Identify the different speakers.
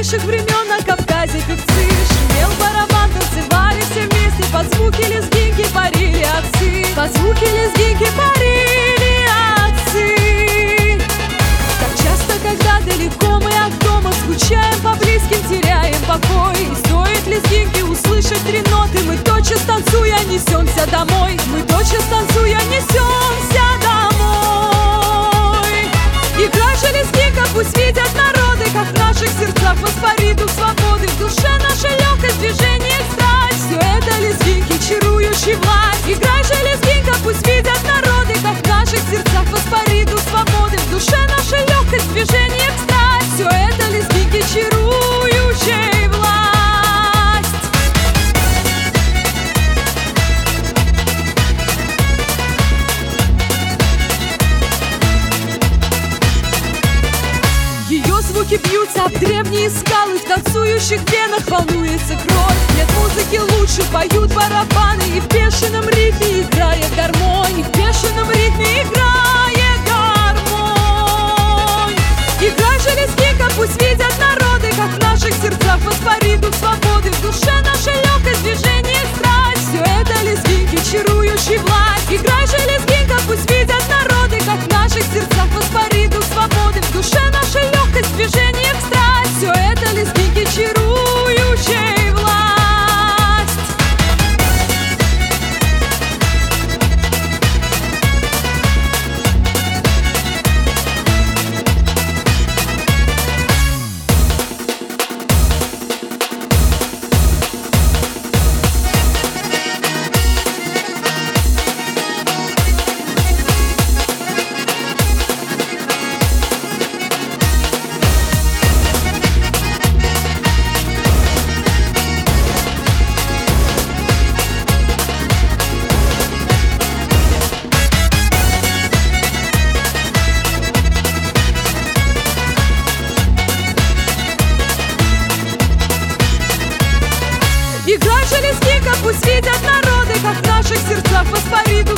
Speaker 1: наших времен на Кавказе певцы. Шумел барабан, танцевали все вместе, под звуки лезгинки парили отцы. Под звуки лезгинки парили отцы. Так часто, когда далеко мы от дома, скучаем по близким, теряем покой. И стоит лезгинки услышать три ноты, мы тотчас танцуя несемся домой. Мы тотчас танцуя несемся домой. Играй же лезгинка, пусть видят народы, как в наших сердцах воспарит дух свободы. В душе нашей легкость, движение, страсть, все это лезгинки, чарующий власть. Играй же лезгинка, пусть видят народы, как в наших сердцах воспарит дух свободы. В душе нашей легкость, движение, страсть, все это лезгинки, чарующий власть. Ее звуки бьются об древние скалы, в танцующих венах волнуется кровь. Нет музыки лучше, поют барабаны, и в бешеном ритме играет гармонь. И в бешеном ритме играет гармонь. Играй же лезгинка, пусть видят народы, как в наших сердцах воспарит дух свободы. В душе нашей легкость, движение, страсть, все это лезгинки, чарующий власть. Играй же лезгинка, пусть видят народы, как в наших сердцах воспарит дух свободы. В душе нашей легкость, движение, страсть, все это лезгинки, чарующий власть. Играй же лезгинка, пусть видят народы, как в наших сердцах воспарит дух